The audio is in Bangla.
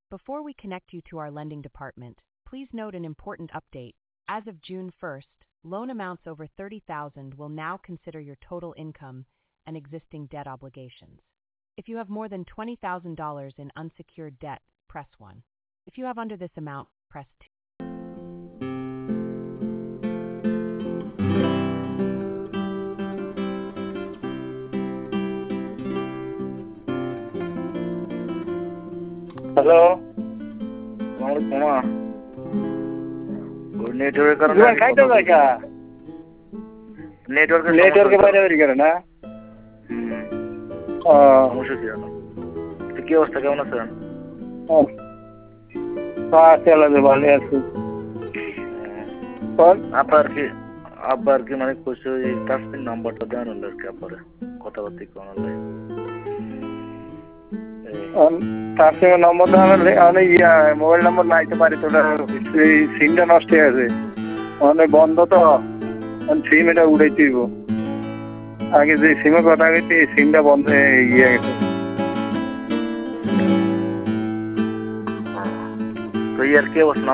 Before we connect you to our lending department, please note an important update. As of June 1st, loan amounts over $30,000 will now consider your total income and existing debt obligations. If you have more than $20,000 in unsecured debt, press 1. If you have under this amount, press 2. Hello, মামা ওই নেটওয়ার্কের কারণে তোমার খাইতে দেখা নেটওয়ার্কের বাইরে বেরিয়ে গেলে না। সমস্যা কি জানো? কি অবস্থা, কেমন আছেন? আছে ভালো আছি। আব্বা আর কি মানে কইছে ওই তাসমিন নাম্বারটা দেন আর কি আব্বারে কথাবার্তা কোন হলে তাসমিনের নম্বরটা আমি মোবাইল নম্বর নাইতে পারি তো, এই সিমটা নষ্ট হয়ে গেছে, অনেক বন্ধ তো, সিম এটা উড়াই দিব। আগে যে সিমের কথা গেছে এই সিমটা বন্ধ হয়ে গেছে। তো আর কি অবস্থা?